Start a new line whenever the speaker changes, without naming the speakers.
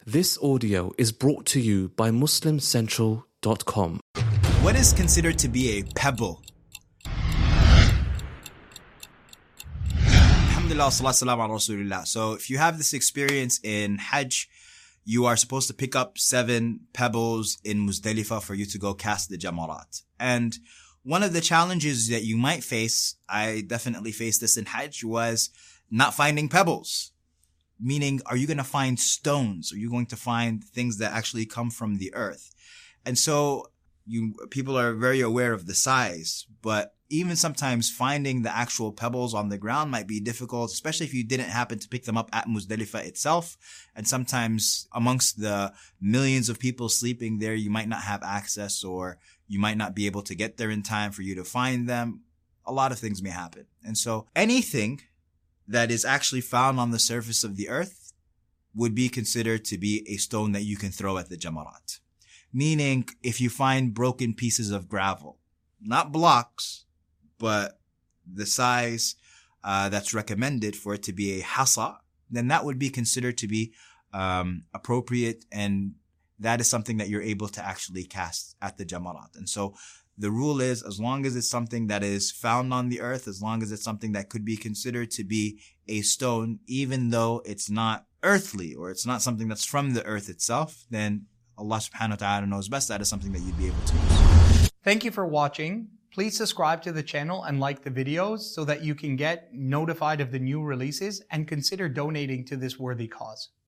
This audio is brought to you by MuslimCentral.com.
What is considered to be a pebble? Alhamdulillah, salatu salam ala Rasulillah. So if you have this experience in Hajj, you are supposed to pick up 7 pebbles in Muzdalifah for you to go cast the Jamarat. And one of the challenges that you might face, I definitely faced this in Hajj, was not finding pebbles. Meaning, are you going to find stones? Are you going to find things that actually come from the earth? And so people are very aware of the size, but even sometimes finding the actual pebbles on the ground might be difficult, especially if you didn't happen to pick them up at Muzdalifah itself. And sometimes amongst the millions of people sleeping there, you might not have access, or you might not be able to get there in time for you to find them. A lot of things may happen. And so anything that is actually found on the surface of the earth would be considered to be a stone that you can throw at the Jamarat. Meaning, if you find broken pieces of gravel, not blocks, but the size that's recommended for it to be a hasa, then that would be considered to be appropriate, and that is something that you're able to actually cast at the Jamarat. And so the rule is, as long as it's something that is found on the earth, as long as it's something that could be considered to be a stone, even though it's not earthly or it's not something that's from the earth itself, then Allah subhanahu wa ta'ala knows best. That is something that you'd be able to use.
Thank you for watching. Please subscribe to the channel and like the videos so that you can get notified of the new releases, and consider donating to this worthy cause.